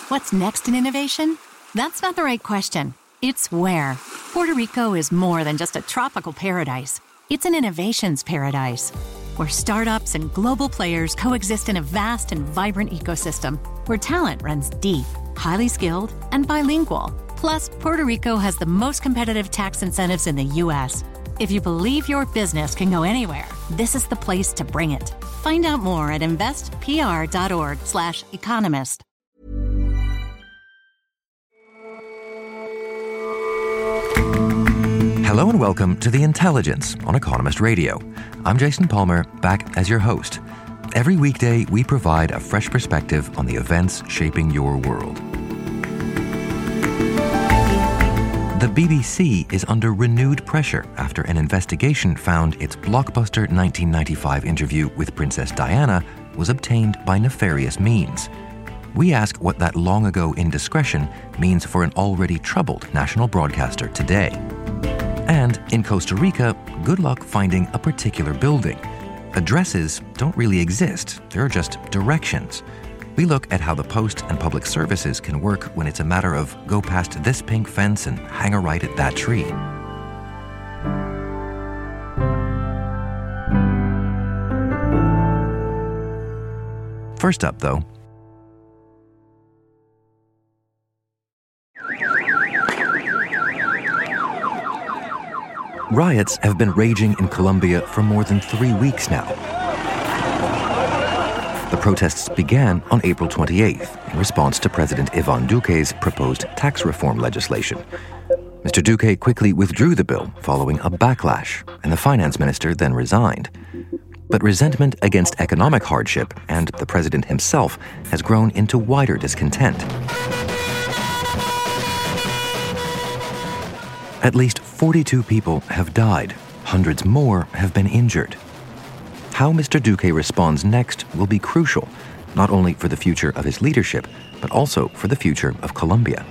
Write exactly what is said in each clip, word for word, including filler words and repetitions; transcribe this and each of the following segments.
What's next in innovation? That's not the right question. It's where. Puerto Rico is more than just a tropical paradise. It's an innovations paradise, where startups and global players coexist in a vast and vibrant ecosystem, where talent runs deep, highly skilled, and bilingual. Plus, Puerto Rico has the most competitive tax incentives in the U S. If you believe your business can go anywhere, this is the place to bring it. Find out more at investpr.org slash economist. Hello and welcome to The Intelligence on Economist Radio. I'm Jason Palmer, back as your host. Every weekday, we provide a fresh perspective on the events shaping your world. The B B C is under renewed pressure after an investigation found its blockbuster nineteen ninety-five interview with Princess Diana was obtained by nefarious means. We ask what that long-ago indiscretion means for an already troubled national broadcaster today. And in Costa Rica, good luck finding a particular building. Addresses don't really exist, they're just directions. We look at how the post and public services can work when it's a matter of go past this pink fence and hang a right at that tree. First up, though, riots have been raging in Colombia for more than three weeks now. The protests began on April twenty-eighth in response to President Iván Duque's proposed tax reform legislation. Mister Duque quickly withdrew the bill following a backlash, and the finance minister then resigned. But resentment against economic hardship and the president himself has grown into wider discontent. At least forty-two people have died. Hundreds more have been injured. How Mister Duque responds next will be crucial, not only for the future of his leadership, but also for the future of Colombia.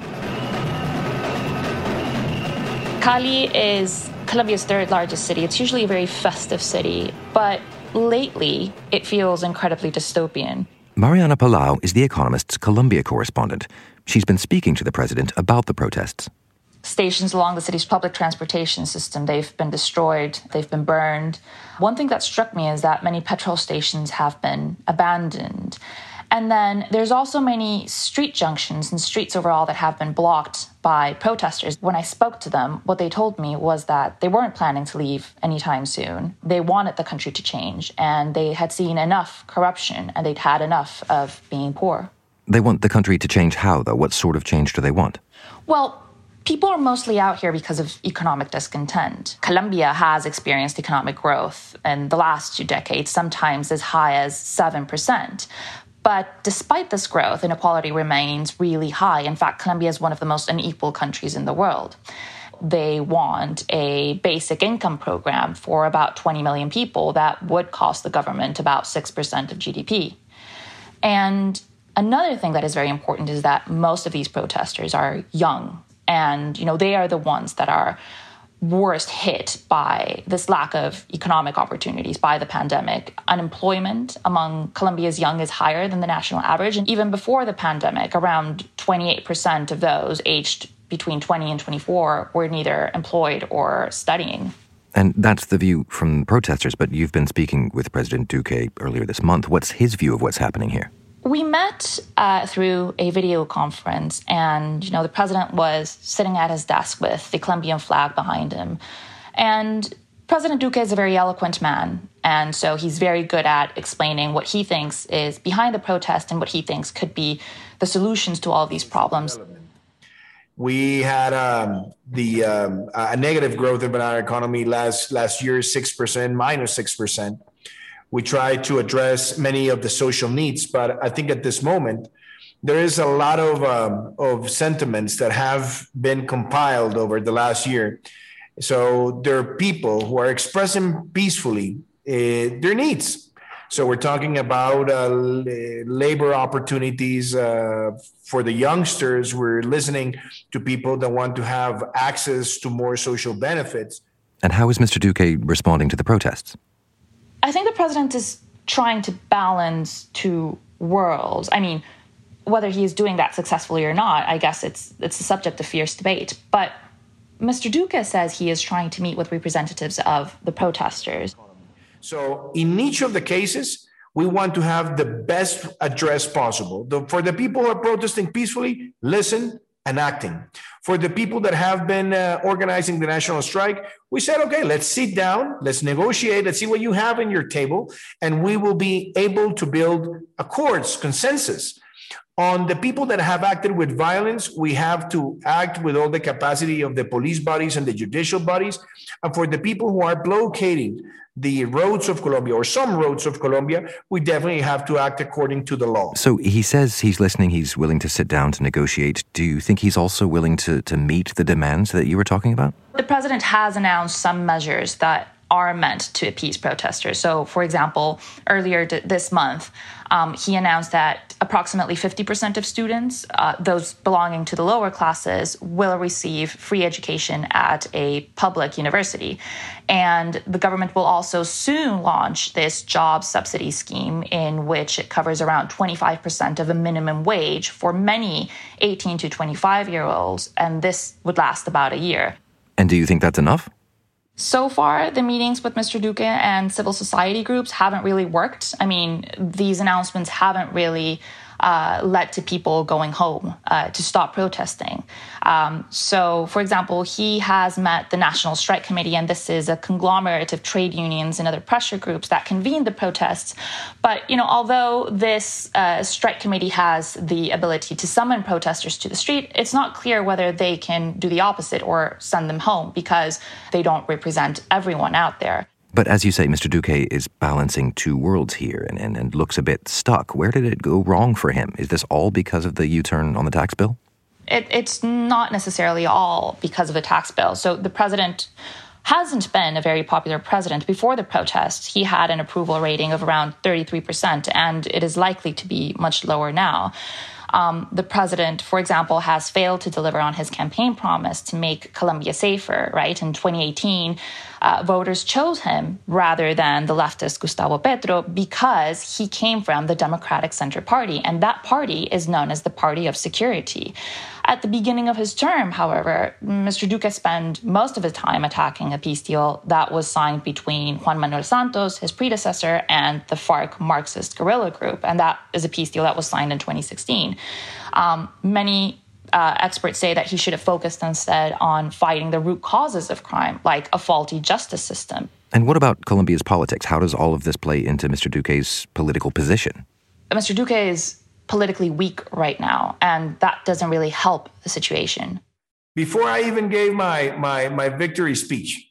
Cali is Colombia's third largest city. It's usually a very festive city, but lately it feels incredibly dystopian. Mariana Palau is The Economist's Colombia correspondent. She's been speaking to the president about the protests. Stations along the city's public transportation system, they've been destroyed, they've been burned. One thing that struck me is that many petrol stations have been abandoned. And then there's also many street junctions and streets overall that have been blocked by protesters. When I spoke to them, what they told me was that they weren't planning to leave anytime soon. They wanted the country to change, and they had seen enough corruption, and they'd had enough of being poor. They want the country to change how, though? What sort of change do they want? Well, people are mostly out here because of economic discontent. Colombia has experienced economic growth in the last two decades, sometimes as high as seven percent. But despite this growth, inequality remains really high. In fact, Colombia is one of the most unequal countries in the world. They want a basic income program for about twenty million people that would cost the government about six percent of G D P. And another thing that is very important is that most of these protesters are young. And, you know, they are the ones that are worst hit by this lack of economic opportunities, by the pandemic. Unemployment among Colombia's young is higher than the national average. And even before the pandemic, around twenty-eight percent of those aged between twenty and twenty-four were neither employed or studying. And that's the view from protesters, but you've been speaking with President Duque earlier this month. What's his view of what's happening here? We met uh, through a video conference, and, you know, the president was sitting at his desk with the Colombian flag behind him. And President Duque is a very eloquent man, and so he's very good at explaining what he thinks is behind the protest and what he thinks could be the solutions to all these problems. We had um, the um, a negative growth in our economy last last year, six percent, minus six percent. We try to address many of the social needs, but I think at this moment, there is a lot of um, of sentiments that have been compiled over the last year. So there are people who are expressing peacefully uh, their needs. So we're talking about uh, labor opportunities uh, for the youngsters. We're listening to people that want to have access to more social benefits. And how is Mister Duque responding to the protests? I think the president is trying to balance two worlds. I mean, whether he is doing that successfully or not, I guess it's it's a subject of fierce debate. But Mister Duque says he is trying to meet with representatives of the protesters. So in each of the cases, we want to have the best address possible. The, for the people who are protesting peacefully, listen and acting. For the people that have been uh, organizing the national strike, we said, okay, let's sit down, let's negotiate, let's see what you have in your table, and we will be able to build accords, consensus. On the people that have acted with violence, we have to act with all the capacity of the police bodies and the judicial bodies. And for the people who are blockading the roads of Colombia, or some roads of Colombia, we definitely have to act according to the law. So he says he's listening, he's willing to sit down to negotiate. Do you think he's also willing to, to meet the demands that you were talking about? The president has announced some measures that are meant to appease protesters. So, for example, earlier d- this month, um, he announced that approximately fifty percent of students, uh, those belonging to the lower classes, will receive free education at a public university. And the government will also soon launch this job subsidy scheme in which it covers around twenty-five percent of a minimum wage for many eighteen to twenty-five-year-olds, and this would last about a year. And do you think that's enough? So far, the meetings with Mister Duque and civil society groups haven't really worked. I mean, these announcements haven't really uh, led to people going home uh, to stop protesting. Um, so, for example, he has met the National Strike Committee, and this is a conglomerate of trade unions and other pressure groups that convened the protests. But, you know, although this uh, strike committee has the ability to summon protesters to the street, it's not clear whether they can do the opposite or send them home because they don't represent everyone out there. But as you say, Mister Duque is balancing two worlds here and, and, and looks a bit stuck. Where did it go wrong for him? Is this all because of the U-turn on the tax bill? It, it's not necessarily all because of the tax bill. So the president hasn't been a very popular president. Before the protest, he had an approval rating of around thirty-three percent, and it is likely to be much lower now. Um, the president, for example, has failed to deliver on his campaign promise to make Colombia safer, right? In twenty eighteen, uh, voters chose him rather than the leftist Gustavo Petro because he came from the Democratic Center Party, and that party is known as the Party of Security. At the beginning of his term, however, Mister Duque spent most of his time attacking a peace deal that was signed between Juan Manuel Santos, his predecessor, and the FARC Marxist guerrilla group. And that is a peace deal that was signed in twenty sixteen. Um, many uh, experts say that he should have focused instead on fighting the root causes of crime, like a faulty justice system. And what about Colombia's politics? How does all of this play into Mister Duque's political position? Mister Duque is politically weak right now, and that doesn't really help the situation. Before I even gave my my my victory speech,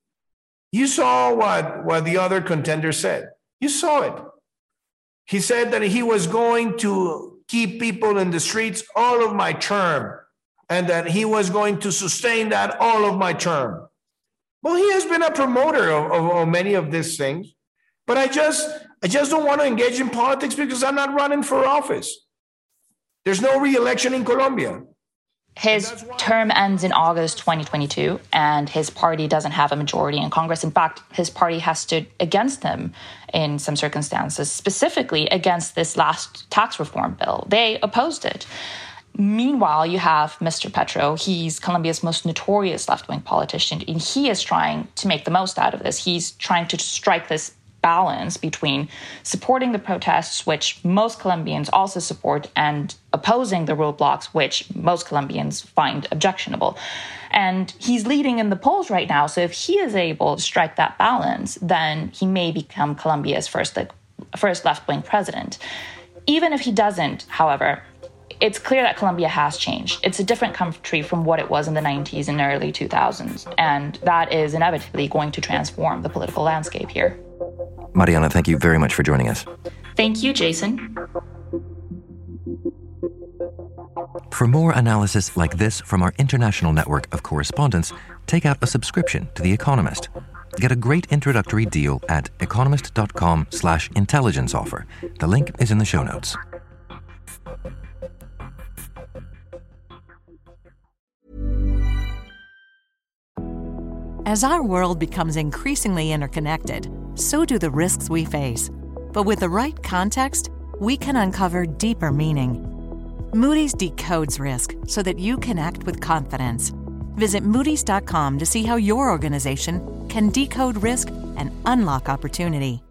you saw what, what the other contender said. You saw it. He said that he was going to keep people in the streets all of my term, and that he was going to sustain that all of my term. Well, he has been a promoter of, of, of many of these things, but I just I just don't want to engage in politics because I'm not running for office. There's no re-election in Colombia. His term ends in August twenty twenty-two, and his party doesn't have a majority in Congress. In fact, his party has stood against him in some circumstances, specifically against this last tax reform bill. They opposed it. Meanwhile, you have Mister Petro. He's Colombia's most notorious left-wing politician, and he is trying to make the most out of this. He's trying to strike this balance between supporting the protests, which most Colombians also support, and opposing the roadblocks, which most Colombians find objectionable. And he's leading in the polls right now. So if he is able to strike that balance, then he may become Colombia's first, like, first left-wing president. Even if he doesn't, however, it's clear that Colombia has changed. It's a different country from what it was in the nineties and early two thousands. And that is inevitably going to transform the political landscape here. Mariana, thank you very much for joining us. Thank you, Jason. For more analysis like this from our international network of correspondents, take out a subscription to The Economist. Get a great introductory deal at economist.com slash intelligence offer. The link is in the show notes. As our world becomes increasingly interconnected, so do the risks we face. But with the right context, we can uncover deeper meaning. Moody's decodes risk so that you connect with confidence. Visit Moody's dot com to see how your organization can decode risk and unlock opportunity.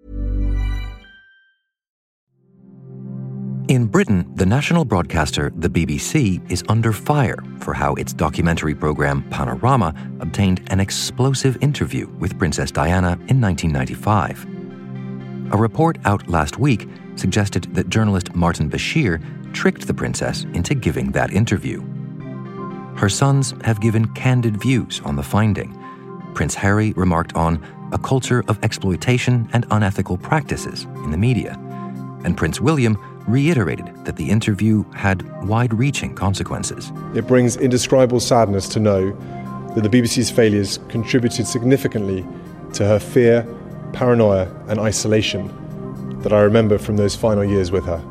In Britain, the national broadcaster, the B B C, is under fire for how its documentary program Panorama obtained an explosive interview with Princess Diana in nineteen ninety-five. A report out last week suggested that journalist Martin Bashir tricked the princess into giving that interview. Her sons have given candid views on the finding. Prince Harry remarked on a culture of exploitation and unethical practices in the media, and Prince William reiterated that the interview had wide-reaching consequences. It brings indescribable sadness to know that the B B C's failures contributed significantly to her fear, paranoia, and isolation that I remember from those final years with her.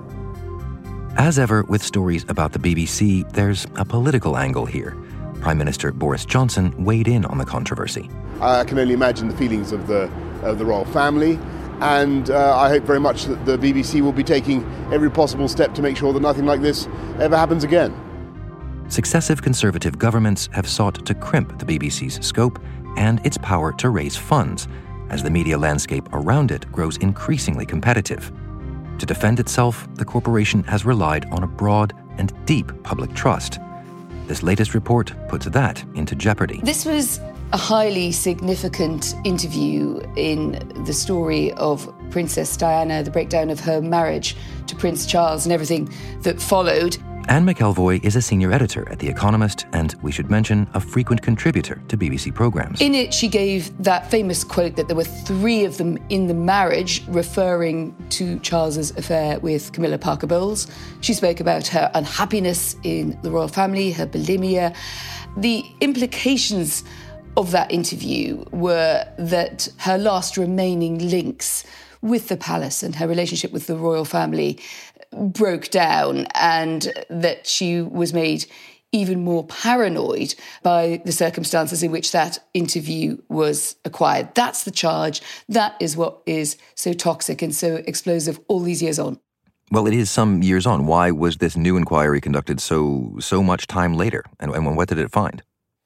As ever with stories about the B B C, there's a political angle here. Prime Minister Boris Johnson weighed in on the controversy. I can only imagine the feelings of the, of the royal family. And uh, I hope very much that the B B C will be taking every possible step to make sure that nothing like this ever happens again. Successive Conservative governments have sought to crimp the B B C's scope and its power to raise funds as the media landscape around it grows increasingly competitive. To defend itself, the corporation has relied on a broad and deep public trust. This latest report puts that into jeopardy. This was a highly significant interview in the story of Princess Diana, the breakdown of her marriage to Prince Charles and everything that followed. Anne McElvoy is a senior editor at The Economist and, we should mention, a frequent contributor to B B C programmes. In it, she gave that famous quote that there were three of them in the marriage, referring to Charles's affair with Camilla Parker Bowles. She spoke about her unhappiness in the royal family, her bulimia. The implications of that interview were that her last remaining links with the palace and her relationship with the royal family broke down, and that she was made even more paranoid by the circumstances in which that interview was acquired. That's the charge. That is what is so toxic and so explosive all these years on. Well, it is some years on. Why was this new inquiry conducted so so much time later? And, and what did it find?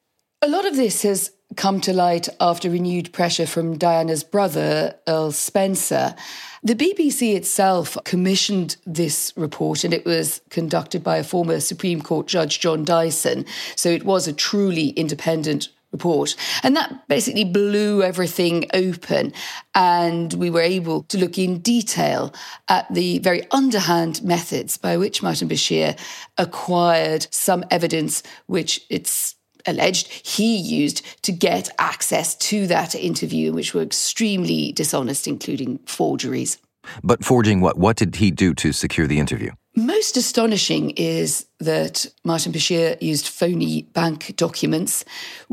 A lot of this has come to light after renewed pressure from Diana's brother, Earl Spencer. The B B C itself commissioned this report, and it was conducted by a former Supreme Court Judge, John Dyson. So it was a truly independent report. And that basically blew everything open. And we were able to look in detail at the very underhand methods by which Martin Bashir acquired some evidence which it's alleged he used to get access to that interview, which were extremely dishonest, including forgeries. But forging what? What did he do to secure the interview? Most astonishing is that Martin Bashir used phony bank documents,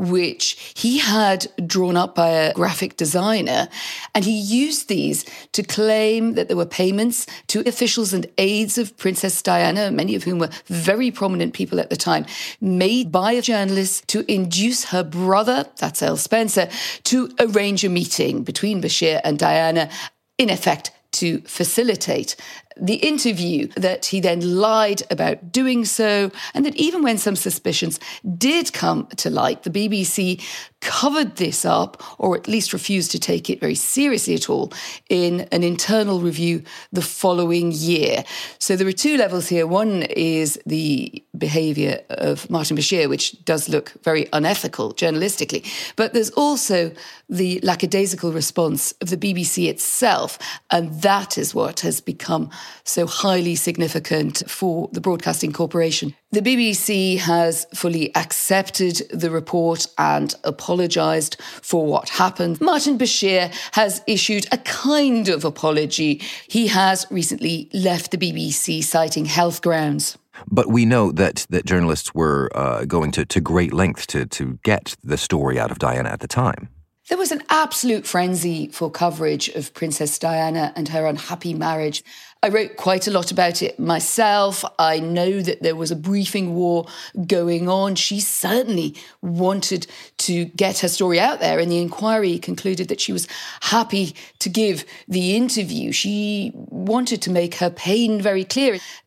which he had drawn up by a graphic designer, and he used these to claim that there were payments to officials and aides of Princess Diana, many of whom were very prominent people at the time, made by journalists to induce her brother, that's Earl Spencer, to arrange a meeting between Bashir and Diana, in effect, to facilitate the interview, that he then lied about doing so, and that even when some suspicions did come to light, the B B C covered this up, or at least refused to take it very seriously at all, in an internal review the following year. So there are two levels here. One is the behaviour of Martin Bashir, which does look very unethical journalistically, but there's also the lackadaisical response of the B B C itself, and that is what has become so highly significant for the Broadcasting Corporation. The B B C has fully accepted the report and apologised for what happened. Martin Bashir has issued a kind of apology. He has recently left the B B C citing health grounds. But we know that that journalists were uh, going to, to great lengths to, to get the story out of Diana at the time. There was an absolute frenzy for coverage of Princess Diana and her unhappy marriage. I wrote quite a lot about it myself. I know that there was a briefing war going on. She certainly wanted to get her story out there, and the inquiry concluded that she was happy to give the interview. She wanted to make her pain very clear.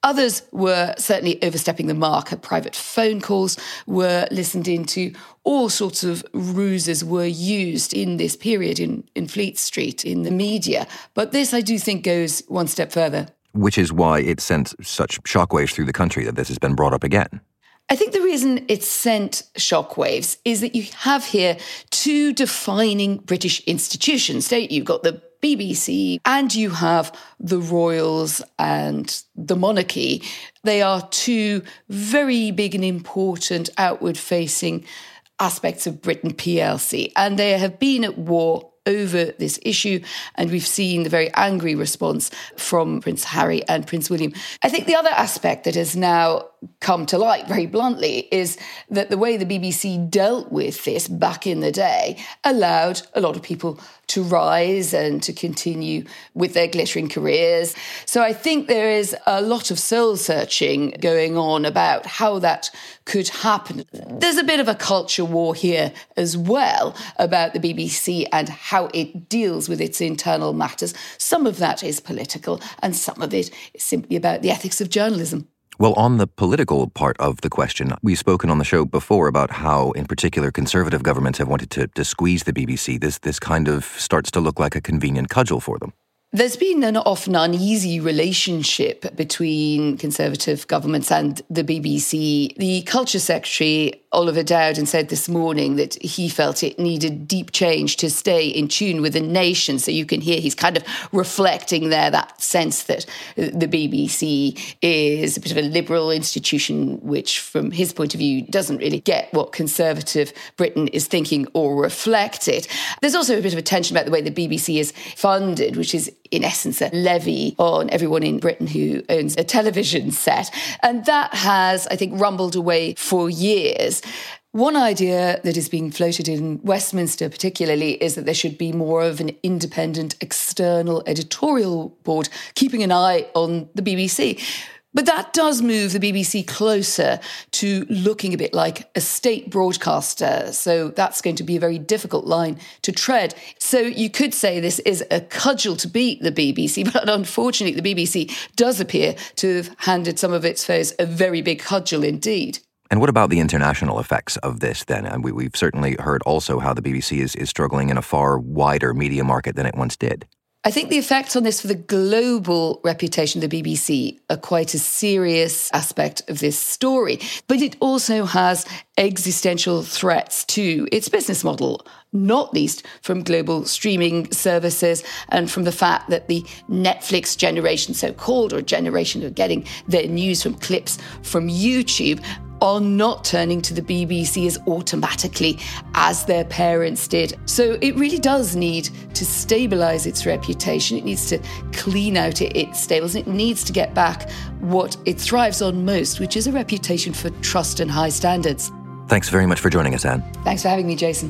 Others were certainly overstepping the mark. Private phone calls were listened into. All sorts of ruses were used in this period in, in Fleet Street, in the media. But this, I do think, goes one step further. Which is why it sent such shockwaves through the country that this has been brought up again. I think the reason it sent shockwaves is that you have here two defining British institutions, don't you? You've got the B B C and you have the royals and the monarchy. They are two very big and important outward-facing aspects of Britain P L C, and they have been at war over this issue, and we've seen the very angry response from Prince Harry and Prince William. I think the other aspect that has now come to light very bluntly is that the way the B B C dealt with this back in the day allowed a lot of people to rise and to continue with their glittering careers. So I think there is a lot of soul-searching going on about how that could happen. There's a bit of a culture war here as well about the B B C and how it deals with its internal matters. Some of that is political and some of it is simply about the ethics of journalism. Well, on the political part of the question, we've spoken on the show before about how, in particular, conservative governments have wanted to, to squeeze the B B C. This this kind of starts to look like a convenient cudgel for them. There's been an often uneasy relationship between Conservative governments and the B B C. The Culture Secretary, Oliver Dowden, said this morning that he felt it needed deep change to stay in tune with the nation. So you can hear he's kind of reflecting there that sense that the B B C is a bit of a liberal institution, which from his point of view doesn't really get what Conservative Britain is thinking or reflect it. There's also a bit of a tension about the way the B B C is funded, which is in essence a levy on everyone in Britain who owns a television set. And that has, I think, rumbled away for years. One idea that is being floated in Westminster particularly is that there should be more of an independent external editorial board keeping an eye on the B B C. But that does move the B B C closer to looking a bit like a state broadcaster. So that's going to be a very difficult line to tread. So you could say this is a cudgel to beat the B B C, but unfortunately the B B C does appear to have handed some of its foes a very big cudgel indeed. And what about the international effects of this then? And we, we've certainly heard also how the B B C is, is struggling in a far wider media market than it once did. I think the effects on this for the global reputation of the B B C are quite a serious aspect of this story. But it also has existential threats to its business model, not least from global streaming services and from the fact that the Netflix generation, so-called, or generation of getting their news from clips from YouTube, are not turning to the B B C as automatically as their parents did. So it really does need to stabilise its reputation. It needs to clean out its stables. It needs to get back what it thrives on most, which is a reputation for trust and high standards. Thanks very much for joining us, Anne. Thanks for having me, Jason.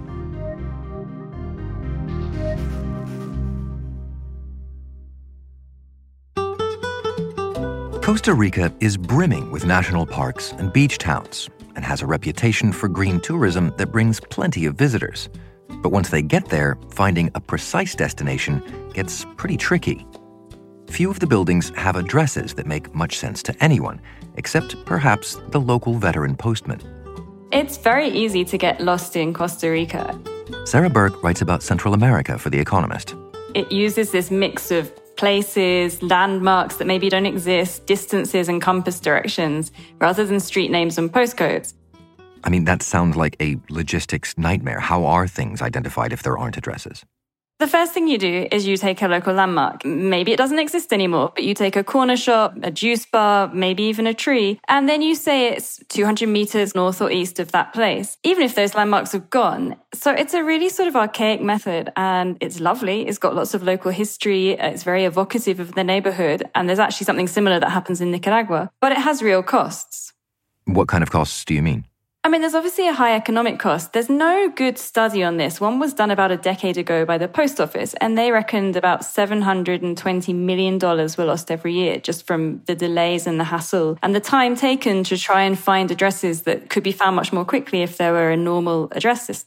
Costa Rica is brimming with national parks and beach towns and has a reputation for green tourism that brings plenty of visitors. But once they get there, finding a precise destination gets pretty tricky. Few of the buildings have addresses that make much sense to anyone, except perhaps the local veteran postman. It's very easy to get lost in Costa Rica. Sarah Burke writes about Central America for The Economist. It uses this mix of places, landmarks that maybe don't exist, distances and compass directions, rather than street names and postcodes. I mean, that sounds like a logistics nightmare. How are things identified if there aren't addresses? The first thing you do is you take a local landmark. Maybe it doesn't exist anymore, but you take a corner shop, a juice bar, maybe even a tree, and then you say it's two hundred meters north or east of that place, even if those landmarks are gone. So it's a really sort of archaic method, and it's lovely. It's got lots of local history. It's very evocative of the neighborhood, and there's actually something similar that happens in Nicaragua, but it has real costs. What kind of costs do you mean? I mean, there's obviously a high economic cost. There's no good study on this. One was done about a decade ago by the Post Office, and they reckoned about seven hundred twenty million dollars were lost every year just from the delays and the hassle and the time taken to try and find addresses that could be found much more quickly if there were a normal address system.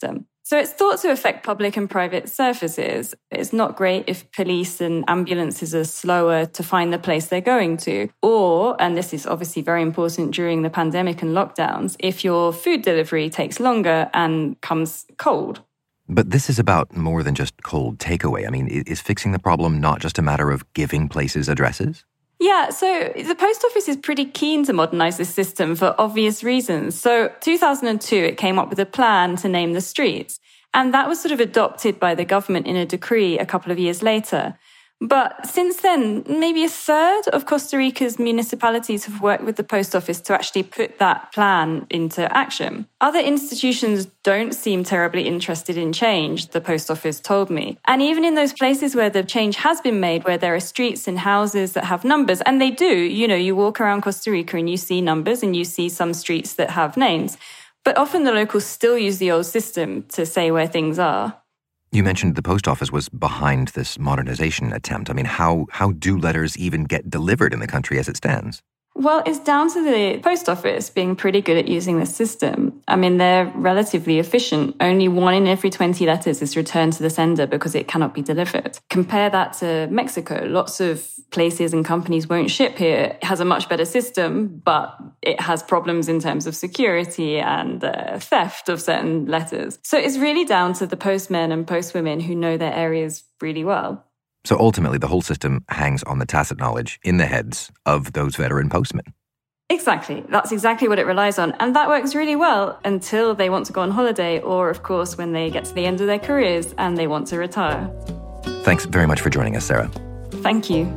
So it's thought to affect public and private surfaces. It's not great if police and ambulances are slower to find the place they're going to. Or, and this is obviously very important during the pandemic and lockdowns, if your food delivery takes longer and comes cold. But this is about more than just cold takeaway. I mean, is fixing the problem not just a matter of giving places addresses? Yeah, so the post office is pretty keen to modernise this system for obvious reasons. So two thousand two, it came up with a plan to name the streets. And that was sort of adopted by the government in a decree a couple of years later. But since then, maybe a third of Costa Rica's municipalities have worked with the post office to actually put that plan into action. Other institutions don't seem terribly interested in change, the post office told me. And even in those places where the change has been made, where there are streets and houses that have numbers, and they do, you know, you walk around Costa Rica and you see numbers and you see some streets that have names. But often the locals still use the old system to say where things are. You mentioned the post office was behind this modernization attempt. I mean, how how do letters even get delivered in the country as it stands? Well, it's down to the post office being pretty good at using the system. I mean, they're relatively efficient. Only one in every twenty letters is returned to the sender because it cannot be delivered. Compare that to Mexico. Lots of places and companies won't ship here. It has a much better system, but it has problems in terms of security and uh, theft of certain letters. So it's really down to the postmen and postwomen who know their areas really well. So ultimately, the whole system hangs on the tacit knowledge in the heads of those veteran postmen. Exactly. That's exactly what it relies on. And that works really well until they want to go on holiday or, of course, when they get to the end of their careers and they want to retire. Thanks very much for joining us, Sarah. Thank you.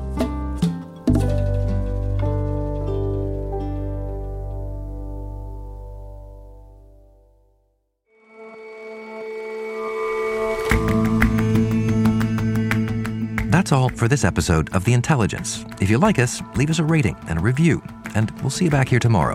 That's all for this episode of The Intelligence. If you like us, leave us a rating and a review, and we'll see you back here tomorrow.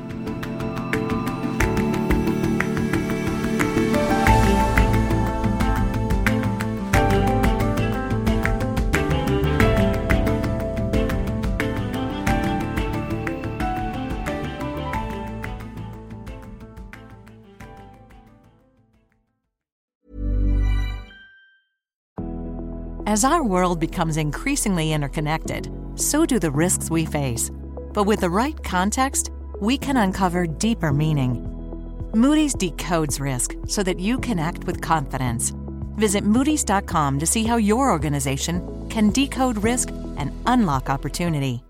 As our world becomes increasingly interconnected, so do the risks we face. But with the right context, we can uncover deeper meaning. Moody's decodes risk so that you can act with confidence. Visit Moody's dot com to see how your organization can decode risk and unlock opportunity.